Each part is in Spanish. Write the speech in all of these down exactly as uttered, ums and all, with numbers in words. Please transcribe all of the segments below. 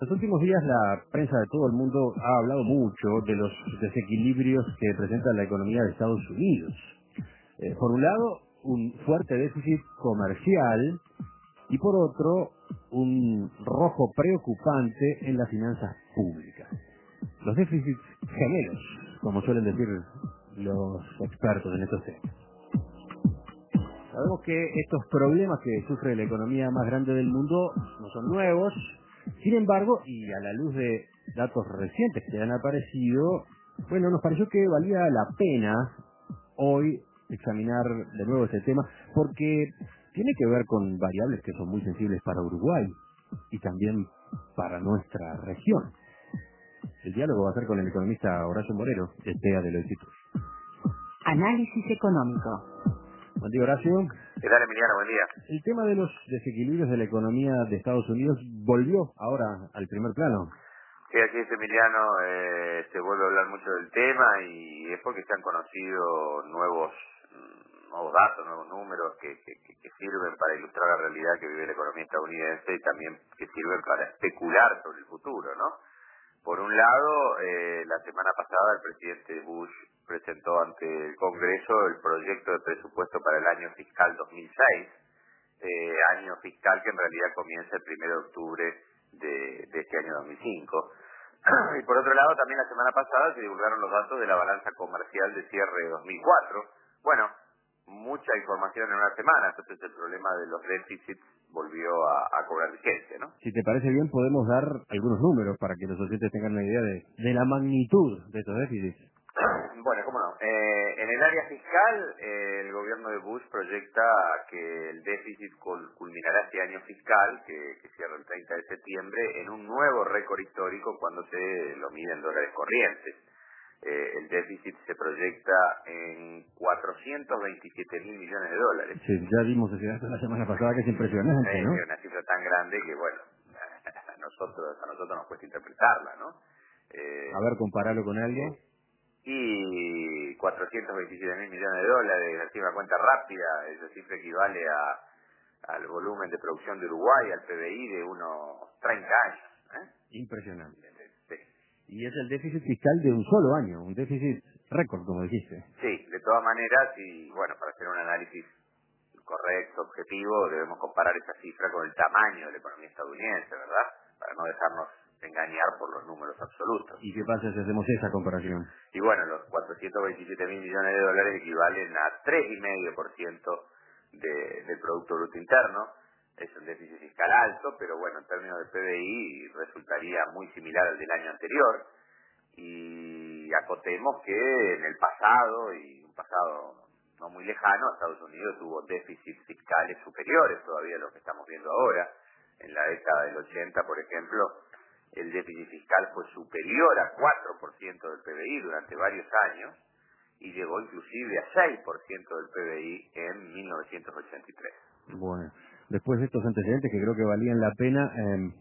En los últimos días la prensa de todo el mundo ha hablado mucho de los desequilibrios que presenta la economía de Estados Unidos. Eh, por un lado, un fuerte déficit comercial y por otro, un rojo preocupante en las finanzas públicas. Los déficits gemelos, como suelen decir los expertos en estos temas. Sabemos que estos problemas que sufre la economía más grande del mundo no son nuevos. Sin embargo, y a la luz de datos recientes que han aparecido, bueno, nos pareció que valía la pena hoy examinar de nuevo este tema, porque tiene que ver con variables que son muy sensibles para Uruguay y también para nuestra región. El diálogo va a ser con el economista Horacio Morero, de T E A de los Institutos. Análisis económico. Buen día, Horacio. ¿Qué tal, Emiliano? Buen día. El tema de los desequilibrios de la economía de Estados Unidos volvió ahora al primer plano. Sí, aquí es Emiliano, eh, se vuelve a hablar mucho del tema y es porque se han conocido nuevos nuevos datos, nuevos números que, que, que sirven para ilustrar la realidad que vive la economía estadounidense y también que sirven para especular sobre el futuro, ¿no? Por un lado, eh, la semana pasada el presidente Bush presentó ante el Congreso el proyecto de presupuesto para el año fiscal dos mil seis, eh, año fiscal que en realidad comienza el primero de octubre de, de este año dos mil cinco. Y por otro lado, también la semana pasada se divulgaron los datos de la balanza comercial de cierre de dos mil cuatro. Bueno, mucha información en una semana, entonces el problema de los déficits volvió a, a cobrar vigencia, ¿no? Si te parece bien, podemos dar algunos números para que los oyentes tengan una idea de, de la magnitud de estos déficits. Bueno, cómo no. Eh, en el área fiscal, eh, el gobierno de Bush proyecta que el déficit cul- culminará este año fiscal, que, que cierra el treinta de septiembre, en un nuevo récord histórico cuando se lo mide en dólares corrientes. Eh, el déficit se proyecta en cuatrocientos veintisiete mil millones de dólares. Sí, ya vimos ese dato la semana pasada, que es impresionante, Eh, ¿no? es una cifra tan grande que, bueno, a nosotros, a nosotros nos cuesta interpretarla, ¿no? Eh, A ver, compararlo con algo. eh, y cuatrocientos veintisiete mil millones de dólares, así una cuenta rápida, esa cifra equivale a al volumen de producción de Uruguay, al P B I de unos treinta años. ¿eh? Impresionante. Sí. Y es el déficit fiscal de un solo año, un déficit récord, como dijiste. Sí, de todas maneras, y bueno, para hacer un análisis correcto, objetivo, debemos comparar esa cifra con el tamaño de la economía estadounidense, ¿verdad? Para no dejarnos engañar por los números absolutos. ¿Y qué pasa si hacemos esa comparación? Y bueno, los cuatrocientos veintisiete mil millones de dólares equivalen a tres coma cinco por ciento de, del Producto Bruto Interno. Es un déficit fiscal alto, pero bueno, en términos de P B I resultaría muy similar al del año anterior. Y acotemos que en el pasado, y un pasado no muy lejano, Estados Unidos tuvo déficits fiscales superiores todavía a lo que estamos viendo ahora. En la década del ochenta, por ejemplo, el déficit fiscal fue superior a cuatro por ciento del P B I durante varios años y llegó inclusive a seis por ciento del P B I en mil novecientos ochenta y tres. Bueno, después de estos antecedentes que creo que valían la pena, eh,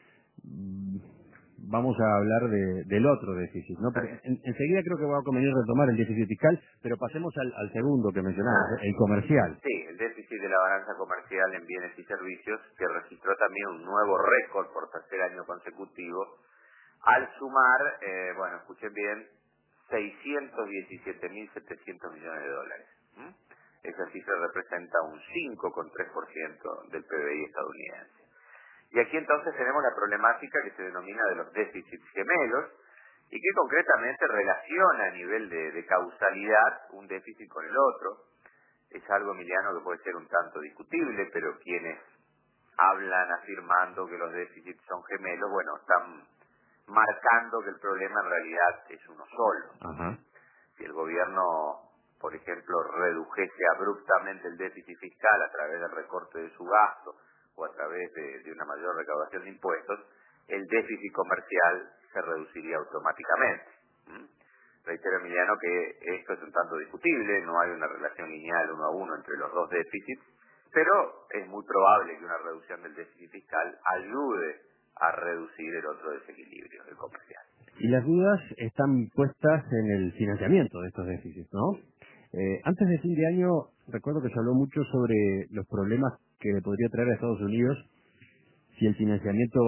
vamos a hablar de, del otro déficit, ¿no? Porque en, enseguida creo que va a convenir retomar el déficit fiscal, pero pasemos al, al segundo que mencionabas, el comercial. Sí, el déficit de la balanza comercial en bienes y servicios, que registró también un nuevo récord por tercer año consecutivo, al sumar, eh, bueno, escuchen bien, seiscientos diecisiete mil setecientos millones de dólares. ¿Mm? Esa cifra representa un cinco coma tres por ciento del P B I estadounidense. Y aquí entonces tenemos la problemática que se denomina de los déficits gemelos y que concretamente relaciona a nivel de, de causalidad un déficit con el otro. Es algo, Emiliano, que puede ser un tanto discutible, pero quienes hablan afirmando que los déficits son gemelos, bueno, están marcando que el problema en realidad es uno solo. Ajá. Si el gobierno, por ejemplo, redujese abruptamente el déficit fiscal a través del recorte de su gasto o a través de, de una mayor recaudación de impuestos, el déficit comercial se reduciría automáticamente. ¿Mm? Reitero, Emiliano, que esto es un tanto discutible, no hay una relación lineal uno a uno entre los dos déficits, pero es muy probable que una reducción del déficit fiscal ayude a reducir el otro desequilibrio, el comercial. Y las dudas están puestas en el financiamiento de estos déficits, ¿no? Eh, antes de fin de año, recuerdo que se habló mucho sobre los problemas que le podría traer a Estados Unidos si el financiamiento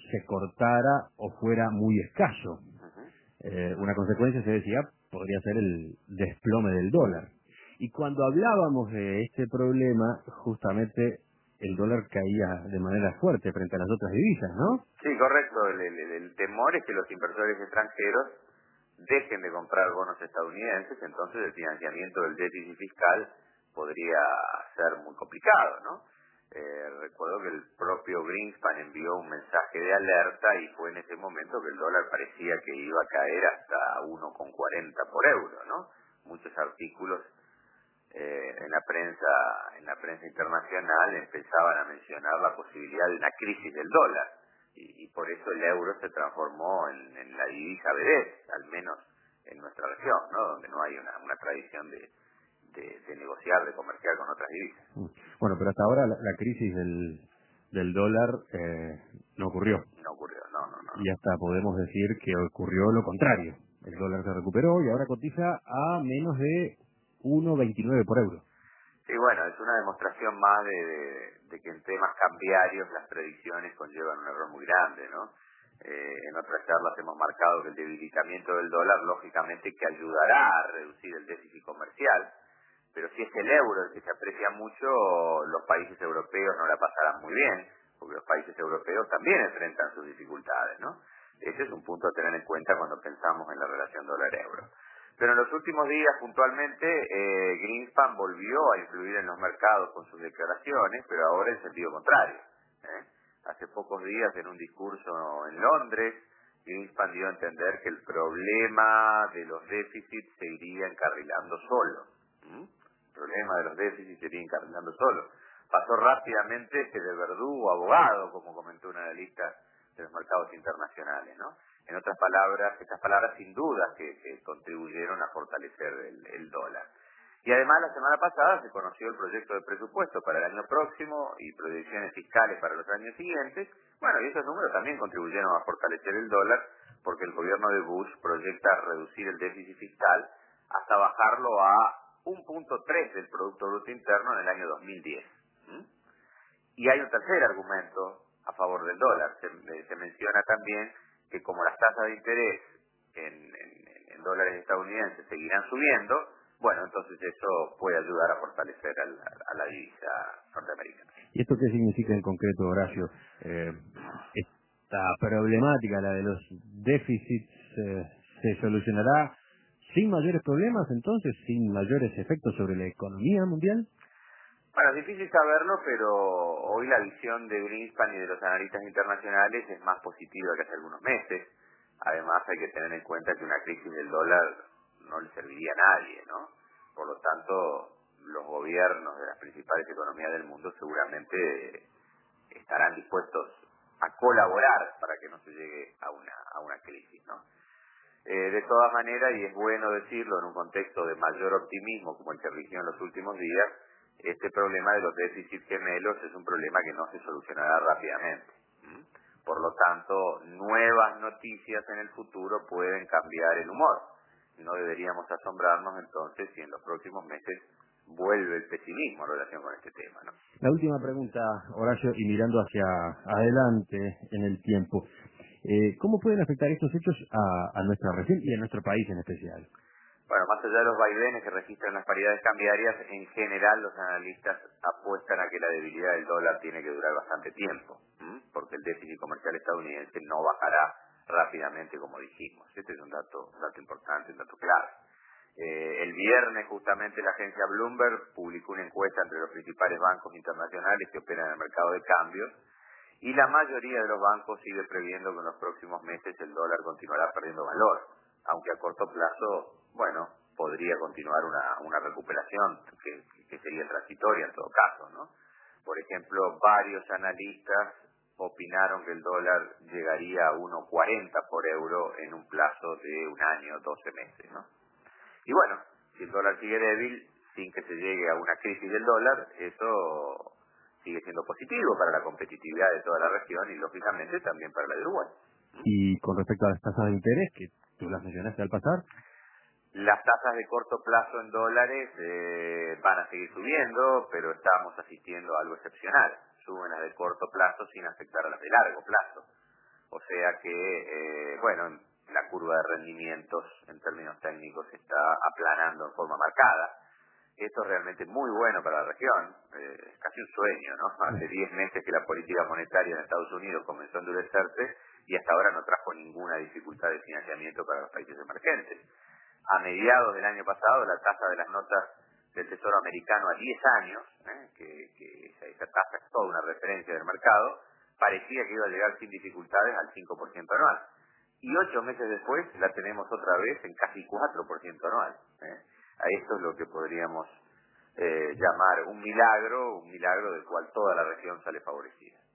se cortara o fuera muy escaso. Ujú. Eh, una consecuencia, se decía, podría ser el desplome del dólar. Y cuando hablábamos de este problema, justamente el dólar caía de manera fuerte frente a las otras divisas, ¿no? Sí, correcto. El, el, el temor es que los inversores extranjeros dejen de comprar bonos estadounidenses, entonces el financiamiento del déficit fiscal podría ser muy complicado, ¿no? Eh, recuerdo que el propio Greenspan envió un mensaje de alerta y fue en ese momento que el dólar parecía que iba a caer hasta uno con cuarenta por euro, ¿no? Muchos artículos eh, en la prensa en la prensa internacional empezaban a mencionar la posibilidad de una crisis del dólar y, y por eso el euro se transformó en, en la divisa B D, al menos en nuestra región, ¿no? Donde no hay una, una tradición de, de, de negociar, de comerciar con otras divisas. Bueno, pero hasta ahora la, la crisis del, del dólar eh, no ocurrió. No ocurrió, no, no, no. Y hasta podemos decir que ocurrió lo contrario. El dólar se recuperó y ahora cotiza a menos de uno veintinueve por euro. Sí, bueno, es una demostración más de, de, de que en temas cambiarios las predicciones conllevan un error muy grande, ¿no? Eh, en otras charlas hemos marcado que el debilitamiento del dólar, lógicamente, que ayudará a reducir el déficit comercial, pero si es el euro el que se aprecia mucho, los países europeos no la pasarán muy bien, porque los países europeos también enfrentan sus dificultades, ¿no? Ese es un punto a tener en cuenta cuando pensamos en la relación dólar-euro. Pero en los últimos días, puntualmente, eh, Greenspan volvió a influir en los mercados con sus declaraciones, pero ahora en sentido contrario, ¿eh? Hace pocos días, en un discurso en Londres, Greenspan dio a entender que el problema de los déficits se iría encarrilando solo. ¿Mm? El problema de los déficits se iría encarrilando solo. Pasó rápidamente de verdugo a abogado, como comentó un analista de los mercados internacionales, ¿no? En otras palabras, estas palabras sin duda que, que contribuyeron a fortalecer el, el dólar. Y además la semana pasada se conoció el proyecto de presupuesto para el año próximo y proyecciones fiscales para los años siguientes. Bueno, y esos números también contribuyeron a fortalecer el dólar porque el gobierno de Bush proyecta reducir el déficit fiscal hasta bajarlo a uno punto tres del Producto Bruto Interno en el año dos mil diez. ¿Mm? Y hay un tercer argumento a favor del dólar. Se, se menciona también que como las tasas de interés en, en, en dólares estadounidenses seguirán subiendo, bueno, entonces eso puede ayudar a fortalecer a la, a la divisa norteamericana. ¿Y esto qué significa en concreto, Horacio? Eh, esta problemática, la de los déficits, eh, ¿se solucionará sin mayores problemas entonces, sin mayores efectos sobre la economía mundial? Bueno, es difícil saberlo, pero hoy la visión de Greenspan y de los analistas internacionales es más positiva que hace algunos meses. Además, hay que tener en cuenta que una crisis del dólar no le serviría a nadie, ¿no? Por lo tanto, los gobiernos de las principales economías del mundo seguramente estarán dispuestos a colaborar para que no se llegue a una, a una crisis, ¿no? Eh, de todas maneras, y es bueno decirlo en un contexto de mayor optimismo como el que rigió en los últimos días, este problema de los déficits gemelos es un problema que no se solucionará rápidamente. ¿Mm? Por lo tanto, nuevas noticias en el futuro pueden cambiar el humor. No deberíamos asombrarnos entonces si en los próximos meses vuelve el pesimismo en relación con este tema, ¿no? La última pregunta, Horacio, y mirando hacia adelante en el tiempo, eh, ¿cómo pueden afectar estos hechos a, a nuestra región y a nuestro país en especial? Bueno, más allá de los vaivenes que registran las paridades cambiarias, en general los analistas apuestan a que la debilidad del dólar tiene que durar bastante tiempo, ¿m? Porque el déficit comercial estadounidense no bajará rápidamente como dijimos. Este es un dato, un dato importante, un dato clave. Eh, el viernes justamente la agencia Bloomberg publicó una encuesta entre los principales bancos internacionales que operan en el mercado de cambios y la mayoría de los bancos sigue previendo que en los próximos meses el dólar continuará perdiendo valor, aunque a corto plazo, bueno, podría continuar una, una recuperación que, que sería transitoria en todo caso, ¿no? Por ejemplo, varios analistas opinaron que el dólar llegaría a uno cuarenta por euro en un plazo de un año, doce meses, ¿no? Y bueno, si el dólar sigue débil, sin que se llegue a una crisis del dólar, eso sigue siendo positivo para la competitividad de toda la región y, lógicamente, también para la de Uruguay. Y con respecto a las tasas de interés, que tú las mencionaste al pasar, las tasas de corto plazo en dólares eh, van a seguir subiendo, pero estamos asistiendo a algo excepcional. Suben las de corto plazo sin afectar a las de largo plazo. o sea que, eh, bueno, la curva de rendimientos en términos técnicos está aplanando en forma marcada. Esto es realmente muy bueno para la región, eh, es casi un sueño, ¿no? Hace diez meses que la política monetaria en Estados Unidos comenzó a endurecerse y hasta ahora no trajo ninguna dificultad de financiamiento para los países emergentes. A mediados del año pasado, la tasa de las notas del Tesoro americano a diez años, ¿eh? que, que esa, esa tasa es toda una referencia del mercado, parecía que iba a llegar sin dificultades al cinco por ciento anual. Y ocho meses después la tenemos otra vez en casi cuatro por ciento anual. ¿eh? A esto es lo que podríamos eh, llamar un milagro, un milagro del cual toda la región sale favorecida.